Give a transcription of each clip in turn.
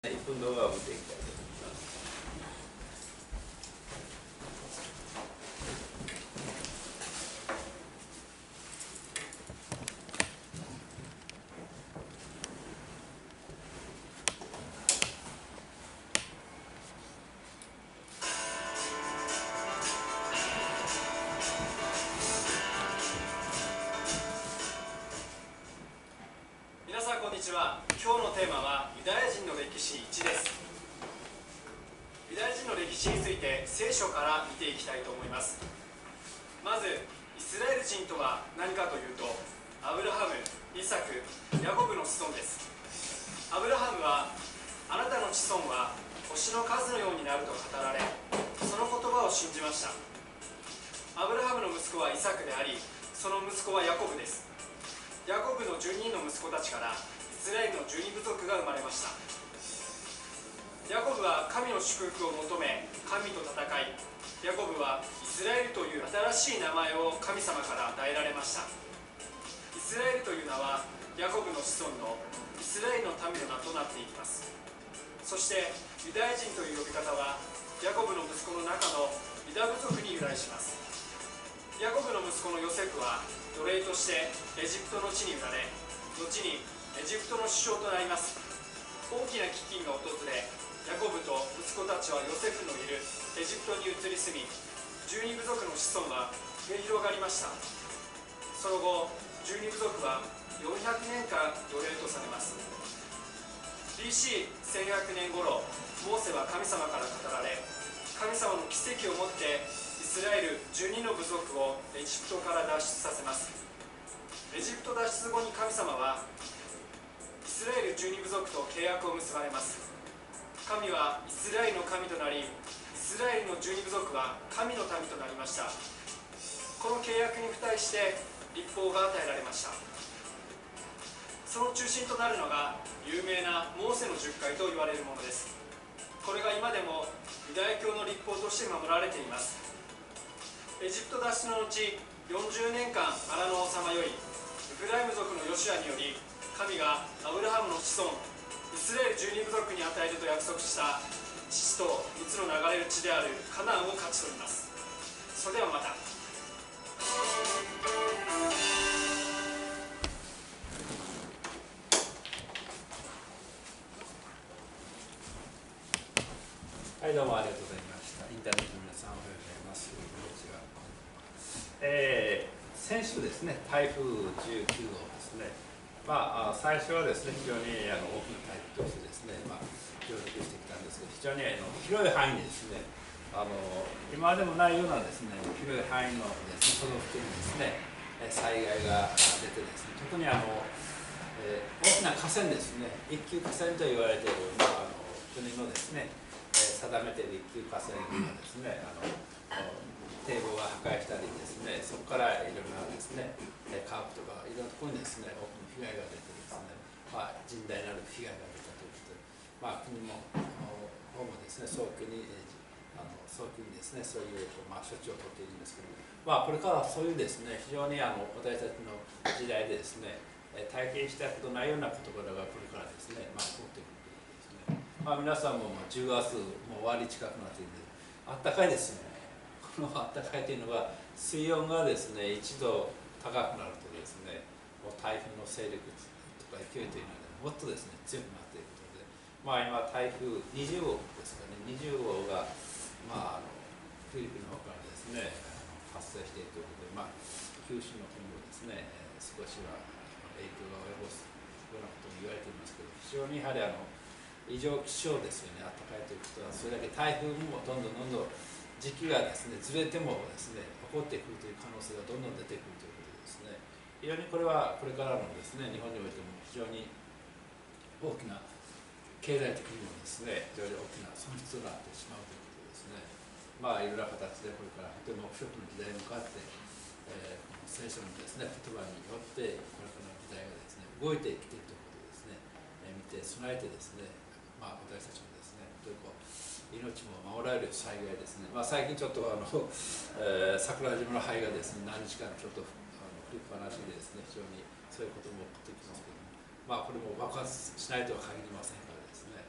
1分動画を見ていきたいと思います。 皆さんこんにちは。今日のテーマはユダヤ人の歴史1です。ユダヤ人の歴史について聖書から見ていきたいと思います。まずイスラエル人とは何かというと、アブラハム、イサク、ヤコブの子孫です。アブラハムは、あなたの子孫は星の数のようになると語られ、その言葉を信じました。アブラハムの息子はイサクであり、その息子はヤコブです。ヤコブの12人の息子たちからイスラエルの12部族が生まれました。ヤコブは神の祝福を求め、神と戦い、ヤコブはイスラエルという新しい名前を神様から与えられました。イスラエルという名はヤコブの子孫のイスラエルの民の名となっていきます。そしてユダヤ人という呼び方はヤコブの息子の中のユダ部族に由来します。ヤコブの息子のヨセフは奴隷としてエジプトの地に売られ、後にエジプトの首相となります。大きな飢饉が訪れ、ヤコブと息子たちはヨセフのいるエジプトに移り住み、12部族の子孫は増え広がりました。その後12部族は400年間奴隷とされます。 BC1100 年頃、モーセは神様から語られ、神様の奇跡をもってイスラエル12の部族をエジプトから脱出させます。エジプト脱出後に神様はイスラエル12部族と契約を結ばれます。神はイスラエルの神となり、イスラエルの12部族は神の民となりました。この契約に付帯して律法が与えられました。その中心となるのが有名なモーセの十戒と言われるものです。これが今でもユダヤ教の律法として守られています。エジプト脱出の後40年間荒野をさまよい、エフライム族のヨシュアにより神がアブラハムの子孫イスラエル12部族に与えると約束した父と蜜の流れる地であるカナンを勝ち取ります。それではまた。 はい、どうもありがとうございました。インターネットの皆さんおはようございます。こんにちは。先週ですね、台風19号ですね。最初はですね、非常に大きな台風としてですね、上陸してきたんですけど、非常に広い範囲にですね、今までもないようなですね、広い範囲のですね、都道府県にですね、災害が出てですね、特に大きな河川ですね、一級河川と言われている、国のですね、定めている一級河川がですね、堤防が破壊したりですね、そこからいろいろなですね、家屋とかいろんなところにですね、多くの被害が出てですね、甚大なる被害が出たということで、国の方もですね、早急にですね、そういう処置を取っているんですけども、これからそういうですね、非常に私たちの時代でですね、体験したことないような事柄がこれからですね、起こってくるということですね。皆さんも10月もう終わり近くなっているので、あったかいですね。このあったかいというのは、水温がですね、1度高くなるとですね、もう台風の勢力とか勢いというのは、もっとですね、強くなっていることで、今、台風20号ですかね、20号が、フィリピンの方からですね、発生しているということで、九州の方もですね、少しは影響が及ぼすようなことも言われていますけど、非常にやはり異常気象ですよね、暖かいということは、それだけ台風もどんどん時期がですね、ずれてもですね、起こってくるという可能性がどんどん出てくるということですね。非常にこれはこれからのですね、日本においても非常に大きな経済的にもですね、非常に大きな損失となってしまうということですね。いろんな形でこれからとても不測の時代に向かって、この聖書のですね、言葉によってこれからの時代がですね、動いてきているということですね、見て備えてですね、私たちもですね、本当に命も守られる災害ですね。最近ちょっと桜島の灰がですね、何日間ちょっと降りっぱなしでですね、非常にそういうことも起こってきますけども、これも爆発しないとは限りませんからですね、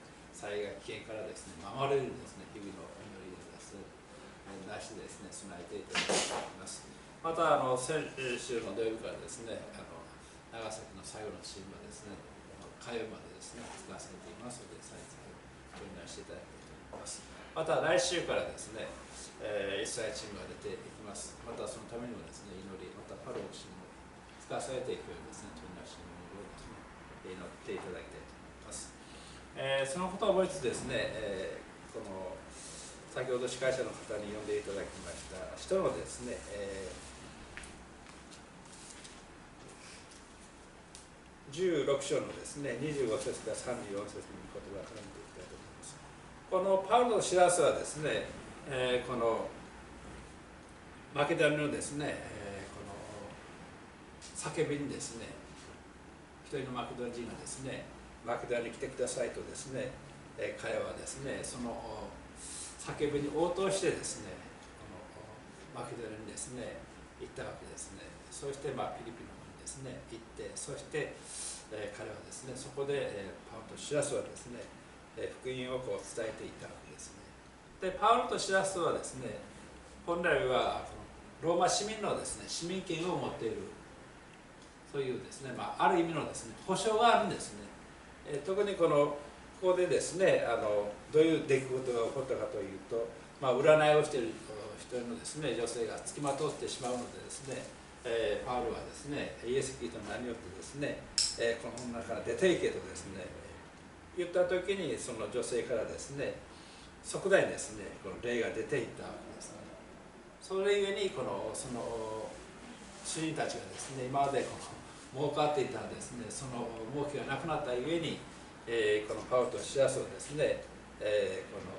災害危険からですね守れるですね日々の祈りをですね出してですね備えていただきたいと思います。また先週の土曜日からですね長崎の最後のチームはですね火曜までですね使わせていますので再々お願いしていただきたいと思います。また来週からですね一切チームが出ていきます。またそのためにもですね祈り、またパローチームを使わされていくようにですね取り出しの祈りをですね祈っていただきたいと思います。そのことを思いつつですね、この先ほど司会者の方に呼んでいただきました人のですね、16章のですね25節から34節の言葉を絡めていきたいと思います。このパウロの知らせはですね、このマケドニアのですね、この叫びにですね一人のマケドニア人がですねマケドニアに来てくださいとですね、彼はですねその叫びに応答してですねこのマケドニアにですね行ったわけですね。そしてフィリピンの方にですね行って、そして、彼はですねそこで、パウロとシラスはですね福音をこう伝えていたわけですね。でパウロとシラスはですね本来はローマ市民のですね市民権を持っているそういうですね、ある意味のですね保証があるんですね。特にここでですねどういう出来事が起こったかというと、占いをしている一人のですね女性がつきまとってしまうのでですね、パウロはですねイエス・キリストの名によってですね、この女から出ていけとですね言った時にその女性からですね即座にですねこの霊が出ていったわけですね。それゆえにその主人たちがですね今まで儲かっていたですねその儲けがなくなったゆえに、このパウロとシラスをですね、この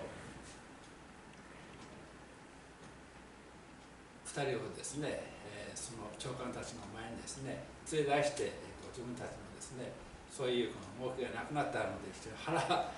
2人をですね、その長官たちの前にですね連れ出して、自分たちのですねそういうこの儲けがなくなったので腹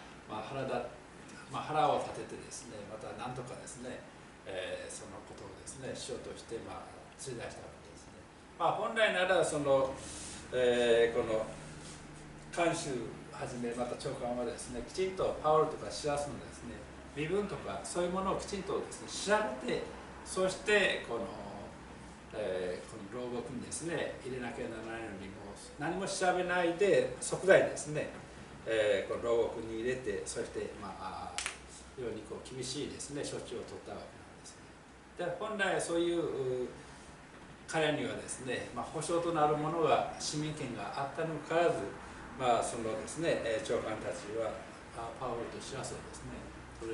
を立ててですねまた何とかですね、そのことをですねしようとして、連れ出したわけですね。本来ならその、この監修はじめまた長官はですねきちんとパウロとかシラスのですね身分とかそういうものをきちんとですね調べて、そしてこの牢獄にですね入れなきゃならないのにも何も調べないで即座にですね、この牢獄に入れて、そして非常に厳しいですね処置を取ったわけなんですね。で本来そういう彼にはですね、保証となるものが市民権があったにもかかわらず、そのですね長官たちはパウロとシラスをですね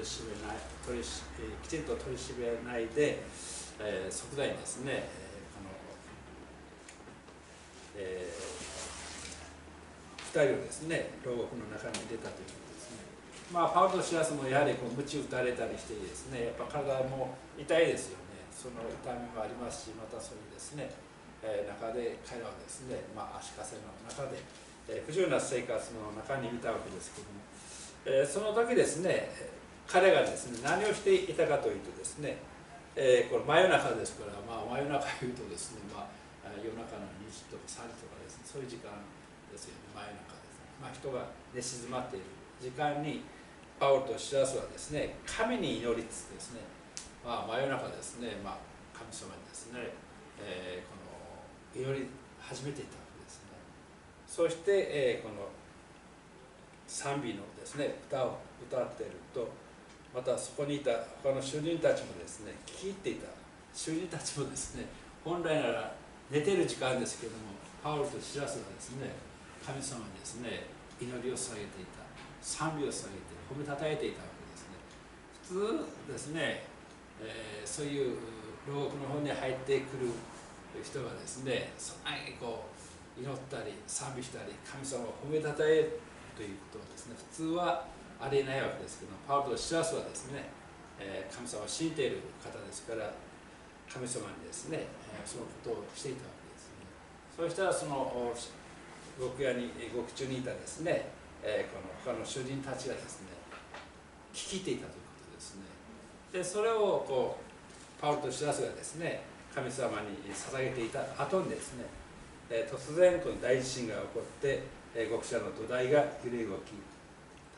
きちんと取り締めないで、即座にですね、2人をですね牢獄の中に入れたということですね。パウロとシラスもやはり鞭打たれたりしてですねやっぱ体も痛いですよね。その痛みもありますし、またそういうですね、中で彼らはですね、足かせの中で、不自由な生活の中にいたわけですけども、その時ですね彼がですね何をしていたかというとですね、これ真夜中ですから、真夜中いうとですね、夜中の2時とか3時とかですねそういう時間ですよね。真夜中ですね、人が寝静まっている時間にパウロとシラスはですね神に祈りつつですね真夜中ですね、神様にですね、この祈り始めていたわけですね。そして、この賛美のですね歌を歌っていると、またそこにいた他の囚人たちもですね聞き入っていた。囚人たちもですね本来なら寝ている時間ですけれども、パウロとシラスがですね神様にですね祈りを捧げていた、賛美を捧げて褒めたたえていたわけですね。普通ですねそういう牢獄の方に入ってくる人がですねそんなに祈ったり賛美したり神様を褒めたたえるということはですね普通はありえないわけですけども、パウロとシラスはですね神様を信じている方ですから神様にですねそのことをしていたわけですね。そうしたらその獄中にいたですねこの他の囚人たちがですね聞き入っていたということですね。でそれをパウロとシラスがですね神様に捧げていた後にですね、突然この大地震が起こって、獄舎の土台が揺れ動き、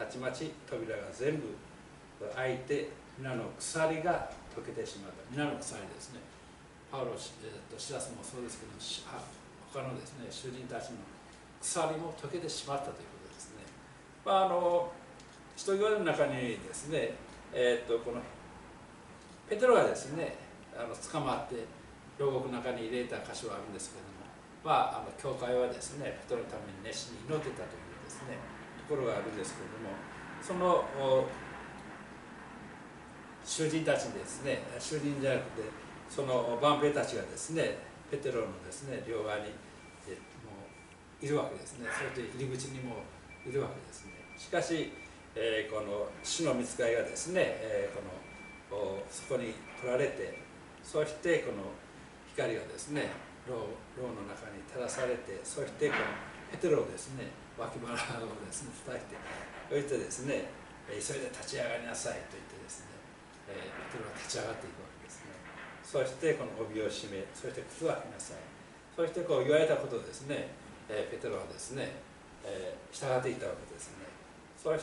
たちまち扉が全部開いて、皆の鎖が解けてしまった。皆の鎖ですね。パウロ、シラスもそうですけど、他のですね、囚人たちの鎖も解けてしまったということですね。使徒行伝の中にですね、このペテロがですね、捕まって牢獄の中に入れた箇所があるんですけれども、教会はですね、ペテロのために熱心に祈ってたというですね、ところがあるんですけれども、その囚人たちにですね、囚人じゃなくて、その万兵たちがですね、ペテロのですね、両側にもういるわけですね。それと入り口にもいるわけですね。しかし、この主の御使いがですね、そこに来られて、そしてこの光がですね、牢の中に照らされて、そしてこのペテロをですね、脇腹をですね、叩いて、そしてですね、急いで立ち上がりなさいと言ってですね、ペテロが立ち上がっていくわけですね。そしてこの帯を締め、そして靴を履きなさい。そしてこう言われたことをですね、ペテロはですね、従っていたわけですね。そして、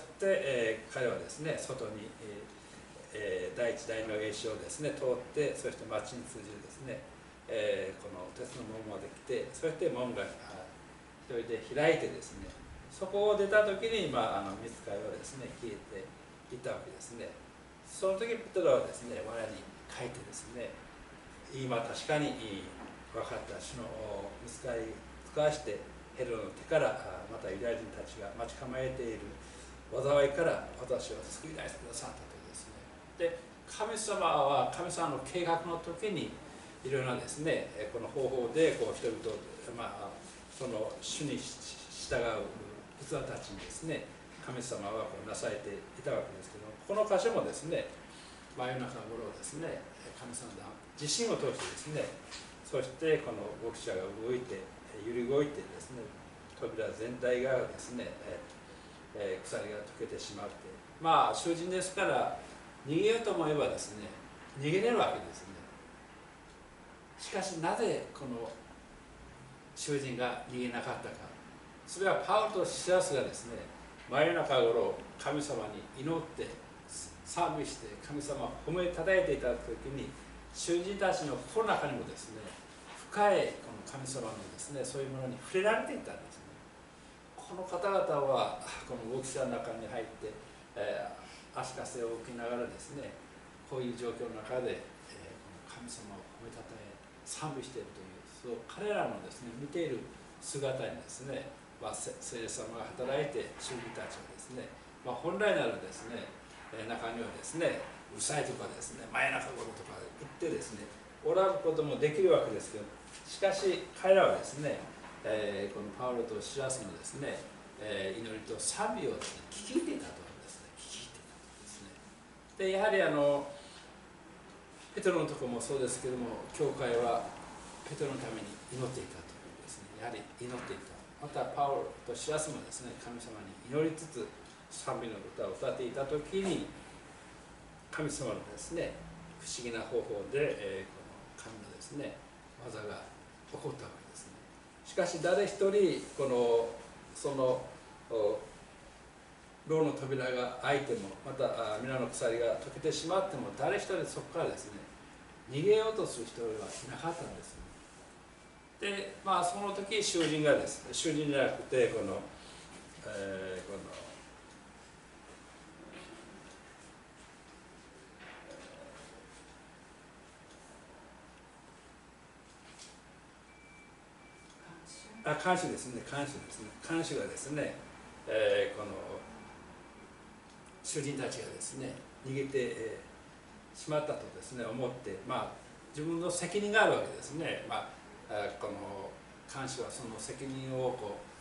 彼はですね、外に、第一第二の衛視をですね、通って、そして町に通じるですね、この鉄の門まで来て、そして門が一人で開いてですね、そこを出た時に、御使いはですね、消えていったわけですね。その時ペテロはですね、我に書いてですね、今確かに分かった主の御使い使わしてヘロの手からまたユダヤ人たちが待ち構えている災いから私を救い出してくださったとですね。で、神様は神様の計画の時にいろいろなですね、この方法でこう人々を、その主に従う器たちにですね、神様はこうなされていたわけですけど、この箇所もですね、真夜中頃ですね、神様の地震を通してですね、そしてこの牧者が動いて、揺り動いてですね、扉全体がですね、鎖が解けてしまって、囚人ですから逃げようと思えばですね、逃げれるわけですね。しかしなぜこの囚人が逃げなかったか、それはパウロとシラスがですね、真夜中頃神様に祈って賛美して神様を褒めたたえていた時に、囚人たちの心の中にもですね、深いこの神様のですね、そういうものに触れられていたんですね。この方々はこの牧者の中に入って、足かせを受けながらですね、こういう状況の中で、この神様を褒めたたえ賛美しているという、そう彼らのですね、見ている姿にですね、聖霊様が働いて囚人たちはですね、本来ならですね、中にはですね、うるさいとかですね、真夜中頃とか言ってですね、おらぶこともできるわけですけど、しかし彼らはですね、このパウロとシラスのですね、祈りと賛美をですね、聞き入っていたとですね、聞き入っていたとですね。で、やはりペテロのところもそうですけども、教会はペテロのために祈っていたというですね、やはり祈っていた。またパウロとシラスもですね、神様に祈りつつ賛美の歌を歌っていたときに、神様のですね、不思議な方法で、この神のですね、技が起こったわけですね。しかし誰一人その牢の扉が開いても、また皆の鎖が解けてしまっても、誰一人そこからですね、逃げようとする人はいなかったんですね。で、その時囚人がですね、囚人じゃなくてこの看守ですね、看守がですね、この囚人たちがですね、逃げてしまったとですね、思って、自分の責任があるわけですね。この看守はその責任を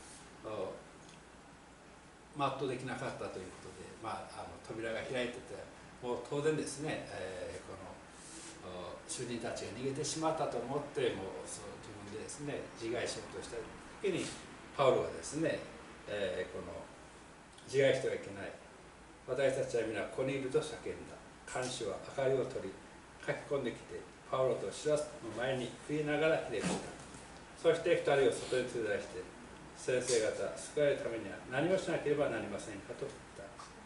全うできなかったということで、扉が開いてて、もう当然ですね、この囚人たちが逃げてしまったと思って、もう自分でですね、自害しようとした時に、パウロはですね、この自害してはいけない。私たちは皆ここにいると叫んだ。看守は明かりを取り、書き込んできて、パウロとシラスの前に食いながらひれ伏した。そして二人を外に連れ出して、先生方、救われるためには何をしなければなりませんかと言った。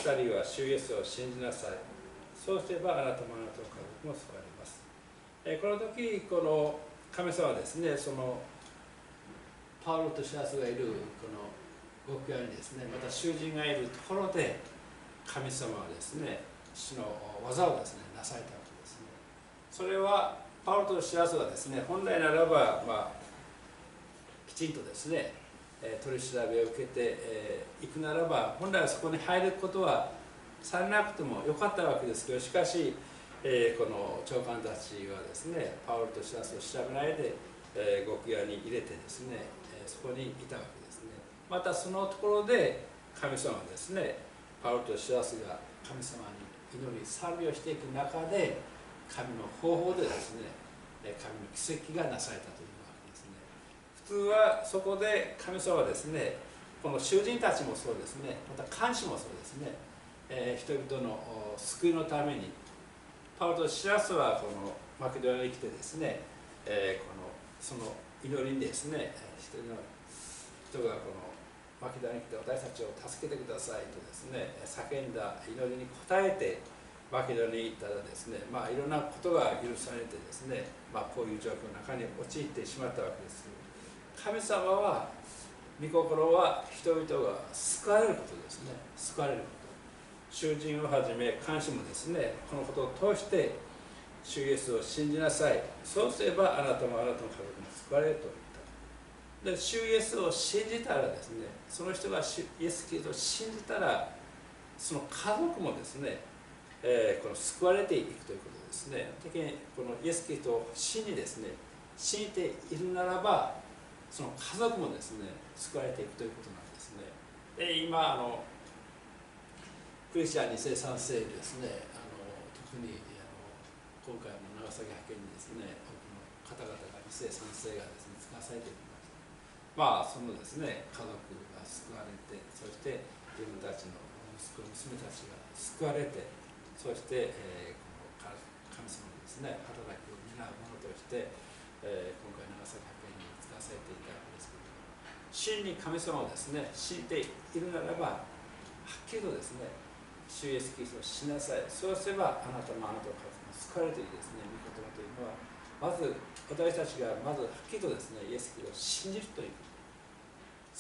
人は主イエスを信じなさい。そうすればあなたもあなたの家族も救われます。この時、この神様はですね、そのパウロとシラスがいるこの極屋にですね、また囚人がいるところで、神様はですね、主の技をですね、なされたわけですね。それは、パウロとシラスがですね、本来ならば、きちんとですね、取り調べを受けていくならば、本来はそこに入ることはされなくてもよかったわけですけど、しかし、この長官たちはですね、パウロとシラスを調べないで、極屋に入れてですね、そこにいたわけですね。またそのところで神様はですね、パウロとシラスが神様に祈り賛美をしていく中で、神の方法でですね、神の奇跡がなされたというわけですね。普通はそこで神様はですね、この囚人たちもそうですね、また看守もそうですね、人々の救いのために、パウロとシラスはこのマケドニアに来てですね、その祈りにですね、一人の人がこのマケドニアに来て私たちを助けてくださいとですね、叫んだ祈りに応えてマケドニアに行ったらですね、いろんなことが許されてですね、こういう状況の中に陥ってしまったわけです。神様は、御心は人々が救われることですね。救われること。囚人をはじめ、看守もですね、このことを通して、主イエスを信じなさい。そうすれば、あなたもあなたの家族も救われると言った。で、主イエスを信じたらですね、その人がイエス・キリストを信じたら、その家族もですね、この救われていくということですね。的にこのイエス・キリストを信じですね、信じているならば、その家族もですね、救われていくということなんですね。で、今クリスチャン2世3世ですね、特に今回の長崎派遣にですね、多くの方々が2世3世がですね、使わされていきました。そのですね、家族が救われて、そして自分たちの息子娘たちが救われて、そして、この神様のですね、働きを担うものとして、今回長崎派遣に使わされていたわけですけれども、真に神様をですね、信じているならば、はっきりとですね、主イエスキリストをしなさい。そうすればあなたもあなたの家族も救われているですね、御言葉というのは、まず私たちがまずはっきりとですね、イエスキリストを信じるということ。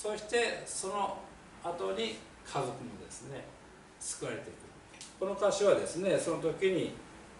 そしてその後に家族もですね、救われていく。この箇所はですね、その時に、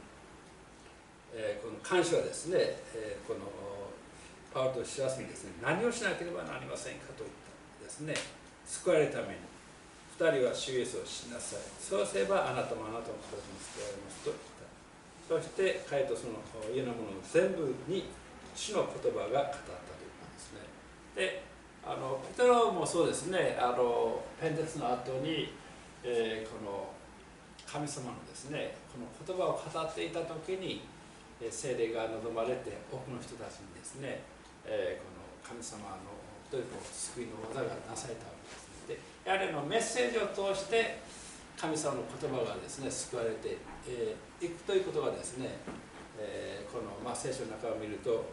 この看守はですね、このパウロとシラスにですね、何をしなければなりませんかといったですね、救われるために。2人は主イエスをしなさい。そうすればあなたもあなたの家族も救われますと言った。そして彼とその家の者の全部に主の言葉が語ったということですね。で、ペテロもそうですね、ペンテツの後に、この神様のですね、この言葉を語っていた時に、聖霊が望まれて多くの人たちにですね、この神様のという救いの技がなされたわけです。やはりメッセージを通して神様の言葉がですね、救われていくということがですね、この、聖書の中を見ると語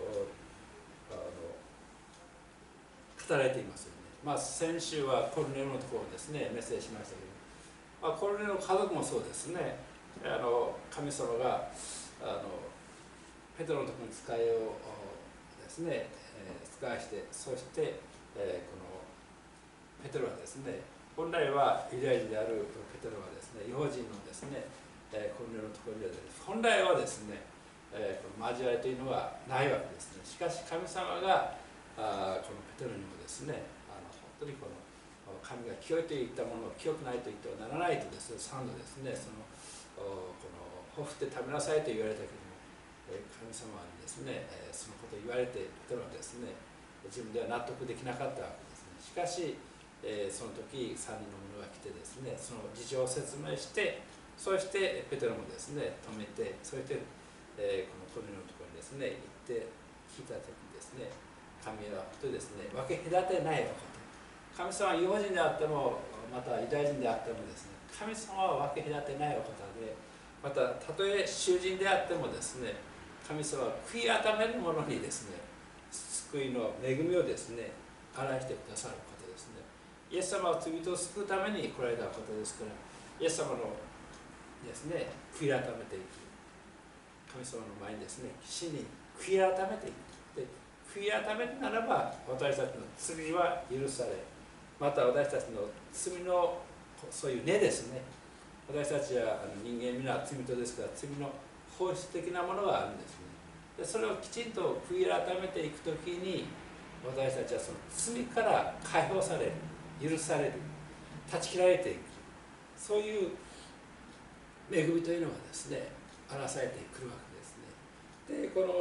られていますよね。先週はコルネルのところをですね、メッセージしましたけど、コルネルの家族もそうですね、神様がペテロのところに使いをですね、使わして、そして、このペテロはですね、本来はユダヤ人であるペテロはですね、違法人のですね、コルネルのところには本来はですね、この交わりというのはないわけですね。しかし神様がこのペテロにもですね、本当にこの神が清いといったものを清くないと言ってはならないとですね、3度ですね、このほふって食べなさいと言われたけども、神様にですね、そのことを言われてペテロはですね、自分では納得できなかったわけですね。しかしその時3人の者が来てですね、その事情を説明して、そしてペテロもですね、止めて、そして、このコルネルのところにですね、行って聞いた時にですね、神は本当にですね、分け隔てないお方。神様は違法人であっても、またユダヤ人であってもですね、神様は分け隔てないお方で、またたとえ囚人であってもですね、神様は悔い改める者にですね、救いの恵みをですね、表してくださる方ですね。イエス様は罪人を救うために来られた方ですから、 イエス様のですね、悔い改めていく、神様の前にですね、死に悔い改めていく。で、悔い改めるならば私たちの罪は許され、また私たちの罪のそういう根ですね、私たちは人間皆罪人ですから、罪の本質的なものがあるんですね。でそれをきちんと悔い改めていくときに、私たちはその罪から解放される、許される、断ち切られていく、そういう恵みというのがですね、表されてくるわけですね。でこの、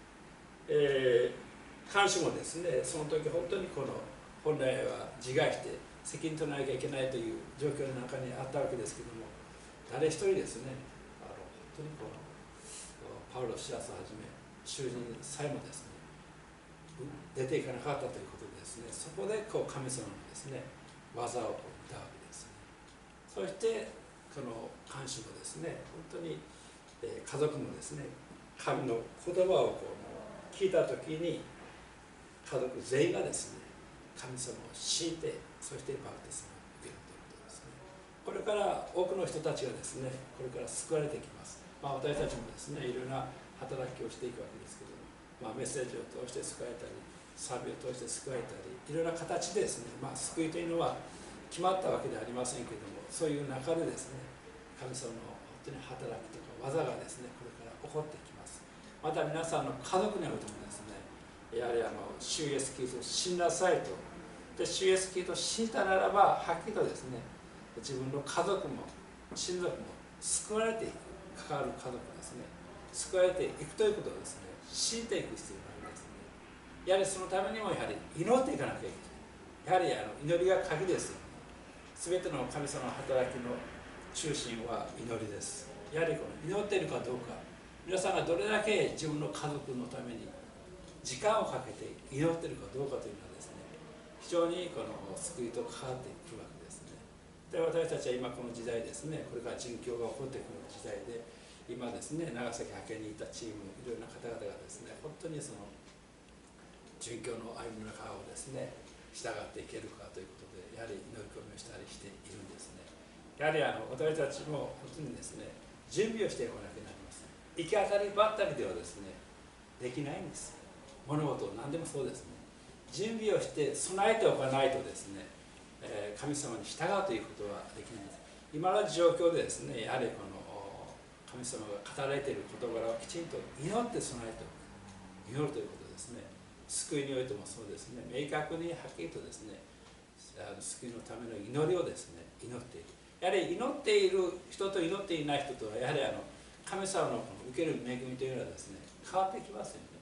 看守もですね、その時本当にこの本来は自害して責任取らなきゃいけないという状況の中にあったわけですけども、誰一人ですね、本当にこのパウロ・シラスをはじめ囚人さえもですね、出ていかなかったということでですね、そこでこう神様のですね、技をこう見たわけですね。そしてこの看守もですね、本当に家族もですね、神の言葉をこう聞いた時に、家族全員がですね、神様を信じて、そしてバプテスマを受けるということですね。これから多くの人たちがですね、これから救われてきます。私たちもですね、いろいろな働きをしていくわけですけども、メッセージを通して救われたり、賛美を通して救われたり、いろいろな形でですね、救いというのは決まったわけではありませんけれども、そういう中でですね、神様の本当に働きとか技がですね、これから起こってきます。また皆さんの家族においてもですね、やはり主イエスキリストを信じなさいと。で、主イエスキリストを信じたならば、はっきりとですね、自分の家族も親族も救われていく、関わる家族ですね、救われていくということをですね、信じていく必要がありますね。やはりそのためにもやはり祈っていかなきゃいけない。やはり祈りが鍵ですよね。すべての神様の働きの中心は祈りです。やはりこの祈っているかどうか、皆さんがどれだけ自分の家族のために時間をかけて祈っているかどうかというのはですね、非常にこの救いと関わってくるわけですね。で、私たちは今この時代ですね、これから殉教が起こってくる時代で、今ですね、長崎派遣にいたチーム、いろいろな方々がですね、本当にその殉教の歩みの中をですね、従っていけるかということで、やはり祈り込みをしたりしているんですね。やはり私たちも本当にですね、準備をしていかなきゃなりません。行き当たりばったりではですね、できないんです。物事何でもそうですね。準備をして備えておかないとですね、神様に従うということはできないんです。今の状況でですね、やはりこの神様が語られている事柄をきちんと祈って備えておく、祈るということですね。救いにおいてもそうですね、明確にはっきりとですね、救いのための祈りをですね、祈っている。やはり祈っている人と祈っていない人とは、やはり神様の受ける恵みというのはですね、変わってきますよね。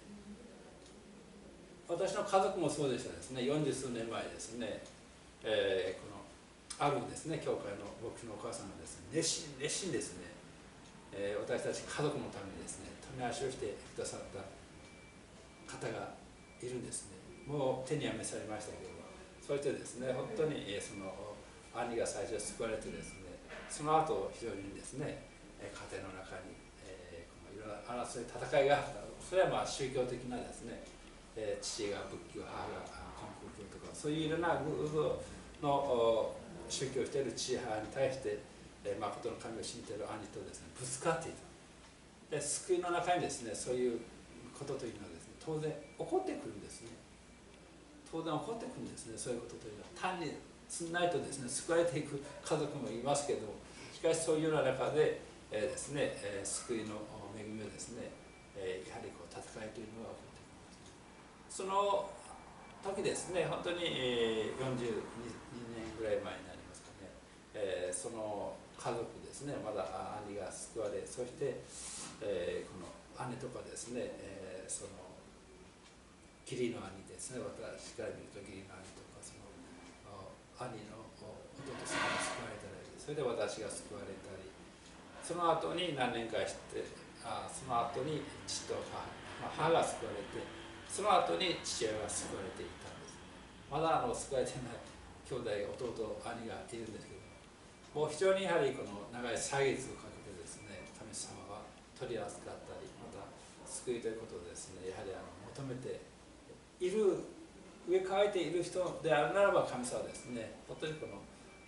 私の家族もそうでしたですね、40数年前ですね、このあるですね、教会の牧師のお母さんがですね、熱心ですね、私たち家族のためにですね、取り足をしてくださった方がいるんですね。もう手にやめされましたけども、そしてですね、本当にその兄が最初救われてですね、その後非常にですね、家庭の中に、いろんな争い、戦いがあった。それは宗教的なですね、父が仏教、母が根高教とか、そういういろんな偶像の宗教をしている父母に対して、誠の神を信じている兄とですね、ぶつかっていた。で、救いの中にですね、そういうことというのはですね、当然起こってくるんですね。当然起こってくるんですね、そういうことというのは。単にすんないとですね、救われていく家族もいますけども、しかしそういうような中で、ですね、救いの恵みをですね、やはりこう戦いというのが起こってくる。その時ですね、本当に42年ぐらい前になりますかね、その家族ですね、まだ兄が救われ、そして、この姉とかですね、その義理の兄ですね、私から見ると義理の兄とか、その兄の弟さんが救われたり、それで私が救われたり、その後に何年かして、その後に父と母が救われて、その後に父親が救われていたんです。まだ救われていない兄弟弟兄がいるんですけども、もう非常にやはりこの長い歳月をかけてですね、神様は取り扱ったり、また救いということをですね、やはり求めている、植え替えている人であるならば、神様はですね、本当にこの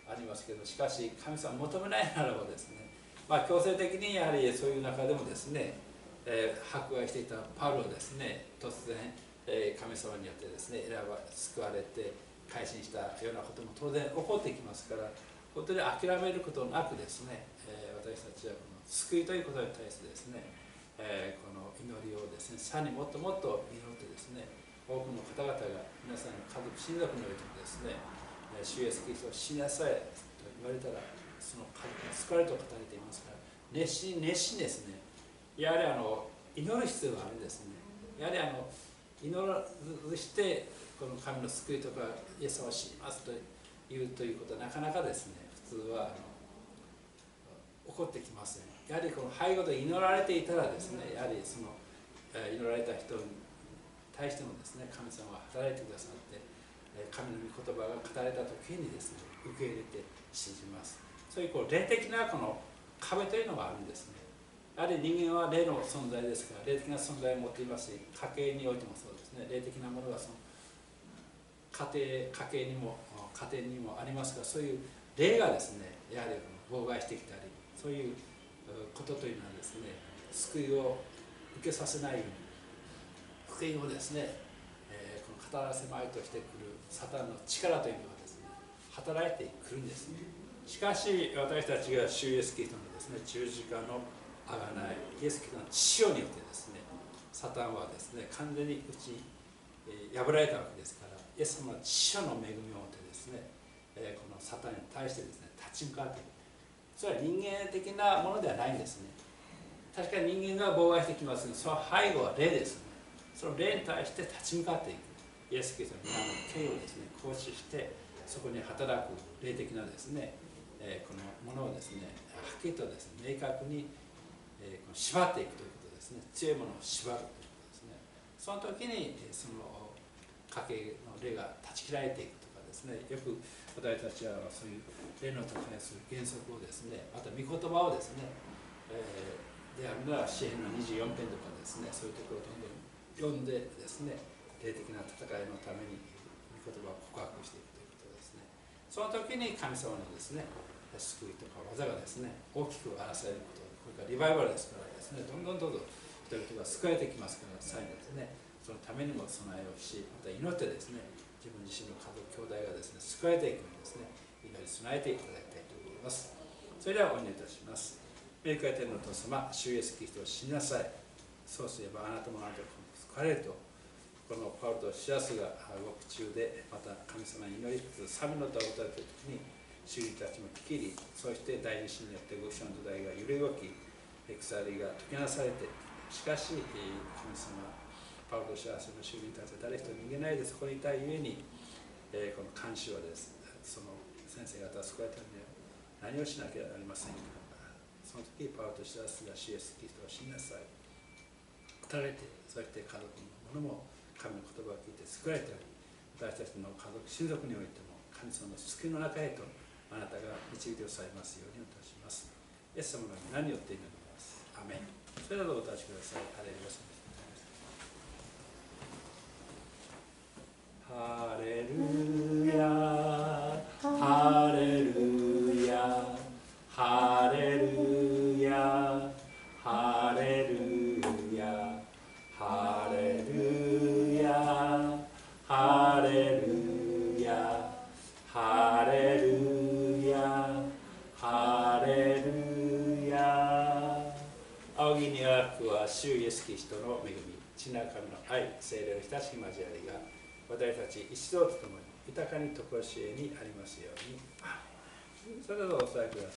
ありますけど、しかし神様求めないならばですね、強制的にやはりそういう中でもですね、迫害していたパウロはですね、突然、神様によってですね救われて改心したようなことも当然起こってきますから、本当に諦めることなくですね、私たちはこの救いということに対してですね、この祈りをですね、さらにもっともっと祈ってですね、多くの方々が皆さんの家族親族においてもですね、主イエスキリストを死になさいと言われたら、その家族が救われると語られていますから、熱心ですね、やはり祈る必要があるんですね。やはり祈るしてこの神の救いとかイエス様を信じますということはなかなかですね、普通は起こってきません。やはりこの背後で祈られていたらですね、やはりその祈られた人に対してもですね、神様が働いてくださって、神の御言葉が語られた時にですね、受け入れて信じます。そういう霊的なこの壁というのがあるんですね。やはり人間は霊の存在ですから、霊的な存在を持っていますし、家計においてもそうですね、霊的なものがその家計にも家庭にもありますが、そういう霊がですね、やはり妨害してきたり、そういうことというのはですね、救いを受けさせないように、福音をですね、この語らせまいとしてくるサタンの力というのがですね、働いてくるんですね。しかし私たちが主イエスキリストのですね、十字架の贖い、イエス・キリストの血潮によってですね、サタンはですね、完全に破られたわけですから、イエス様の血潮の恵みを持ってですね、このサタンに対してですね、立ち向かっていく。それは人間的なものではないんですね。確かに人間が妨害してきますが、その背後は霊ですね。その霊に対して立ち向かっていく。イエス・キリストの皆の権威をですね、行使して、そこに働く霊的なですね、このものをですね、はっきりとですね、明確に縛っていくということですね。強いものを縛るということですね。その時にその家計の霊が断ち切られていくとかですね、よく私たちはそういう霊の高いする原則をですね、また御言葉をですね、であるなら詩編の24編とかですね、そういうところをどんどん読んでですね、霊的な戦いのために御言葉を告白していくということですね。その時に神様のですね、救いとか技がですね、大きく表されること、これからリバイバルですからですね、どんどん人々が救われてきますから、最後ですね、そのためにも備えをし、また祈ってですね、自分自身の家族兄弟がですね、救われていくようにですね、祈り備えていただきたいと思います。それではお祈りいたします。栄光天のお父様、主イエスキリストを信じなさい。そうすればあなたもあなたも救われると、このパウロとシラスが獄中で、また神様に祈りつつ、賛美の歌を歌うときに、修理たちも聞き入り、そして大地震によって極小の土台が揺れ動き、鎖が解きなされて、しかし、神様、パウロとシラスの修理たちは誰一人逃げないでそこにいたゆえに、この監視はです、その先生方が救われたので何をしなきゃなりませんか。その時、パウロとシラスが主イエスキリストを信じなさい。語られて、そして家族の者も神の言葉を聞いて救われたり、私たちの家族、親族においても、神様の救いの中へとあなたが導いてくださいますようにお願いします。イエス様の名によって祈ります。アメン。それではお立ちください。ハレルヤ。ハレルヤ。ハレルヤ。ハレルヤ。ハレルヤ。ハレルヤ。ハレルヤ。ハレルヤ。仰ぎにあくは主イエスキリストの恵み、父なる神の愛、聖霊の親しき交わりが私たち一同と共に豊かに常しえにありますように。それではお伝えください。